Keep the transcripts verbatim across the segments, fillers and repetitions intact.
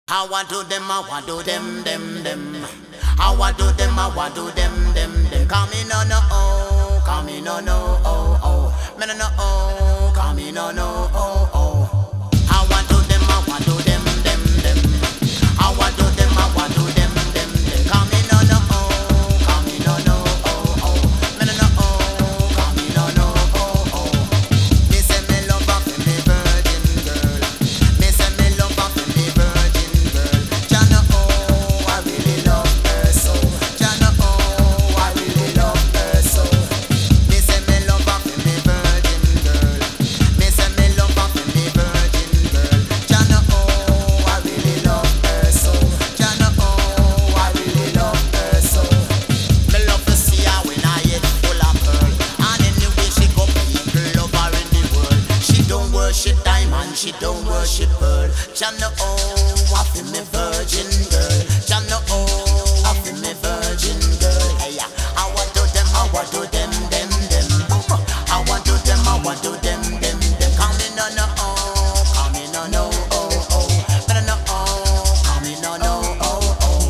I want to them, I want to them, them, them. I want to them, I want to them, them, them. Come in on no, oh, come in on no, oh, oh. Me no no, oh, come in on no, oh, oh. I want to them, I want to them, them, them. I want to them, I want to them, them, them. Come in on no, oh, come in on no, oh, oh. Me no no, oh, come in on no, oh, oh. Me say me love her for me virgin girl. Me say me love her for me virgin girl. Jana, oh, I really love her so. Jana, oh, I really love her so. Me say me love her for me virgin girl. Me say me love her for me virgin girl. Jana, oh, I really love her so. Jana, oh, I really love her so. Me love to see her when I head full of pearl. And anyway she go, people love her in the world. She don't worship diamond, she don't worship pearl. Jana, oh, I feel me virgin girl. Jana, oh, I feel me virgin girl. Hey, I want to them, I want to them, them, them. I want to them, I want to them, them, them. Come in on no, oh, come in on no, oh, oh. No, no, oh, come in on no, oh, oh.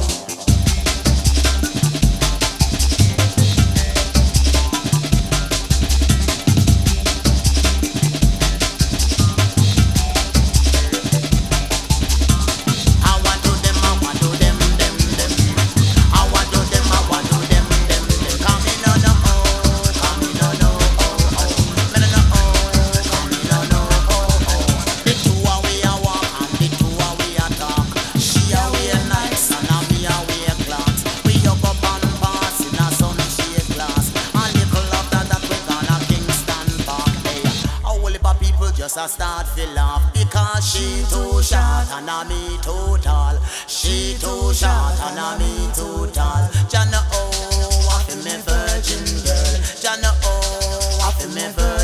I want to them, I want to them, them, them. I want to them, I want to them, them, them. Come in on no, oh, come in on no, oh, oh. Me no no, oh, come in on no, oh, oh. The two a we a walk and the two a we a talk. She a wear nice and a me a wear clocks. We up up and pass in a sunshade glass. A little after that we gonna Kingston Park. Hey, a whole heap of people just a start to laugh because she too short and a me too tall. She too short and a me too tall. Jana, oh, I feel me virgin girl. Jana, oh, I feel me virgin.